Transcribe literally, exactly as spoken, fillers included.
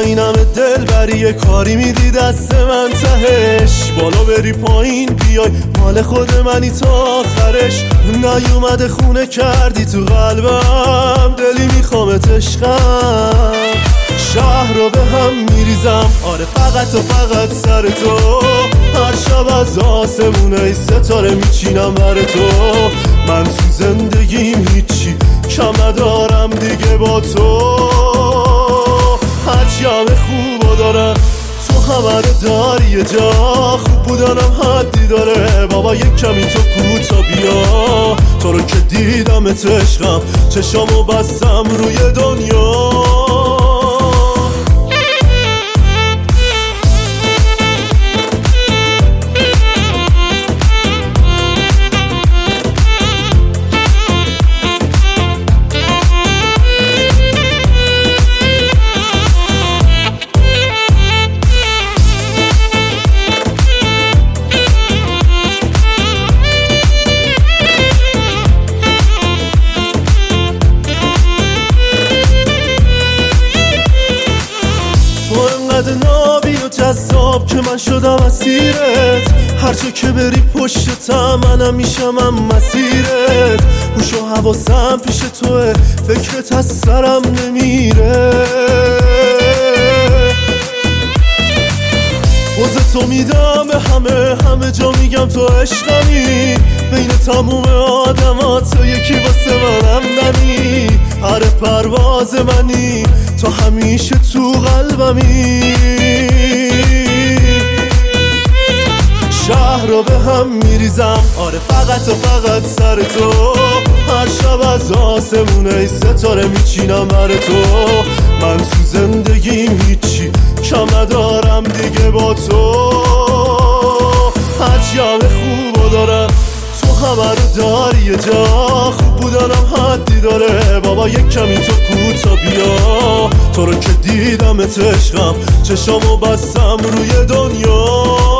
اینم دل بری یه کاری میدی دست من تهش، بالا بری پایین بیای مال خود منی تا آخرش. نیومده خونه کردی تو قلبم، دلی میخوامت عشقم. شهر رو به هم میریزم آره فقط و فقط سر تو، هر شب از آسمونه ستاره میچینم بر تو. من تو زندگیم هیچی کم ندارم دیگه با تو، هرچی همه خوبا دارم تو همه رو داری یه جا. خوب بودنم حدی داره بابا، یک کمی تو کوتا بیا. تو رو که دیدمت عشقم، چشامو بستم روی دنیا. نابی و جذاب که من شدم اسیرت، هرچه که بری پشتم منم میشم هم مسیرت. هوش و حواسم پیش توه، فکرت از سرم نمیره. پوز تو میدم به همه، همه جا میگم تو عشقمی. بین تموم آدمات تو یکی واسه منم نمی. هر پرواز منی تو همیشه تو قلبمی. شهر رو به هم میریزم آره فقط و فقط سر تو، هر شب از آسمونه ستاره میچینم بر تو. من تو زندگیم هیچی کم ندارم دیگه با تو، هرچی همه خوبا دارم تو همه رو داری یه جا. خوب بودنم حدی داره بابا، یک کمی تو کوتا بیا. تو رو که دیدمت عشقم، چشامو بستم روی دنیا.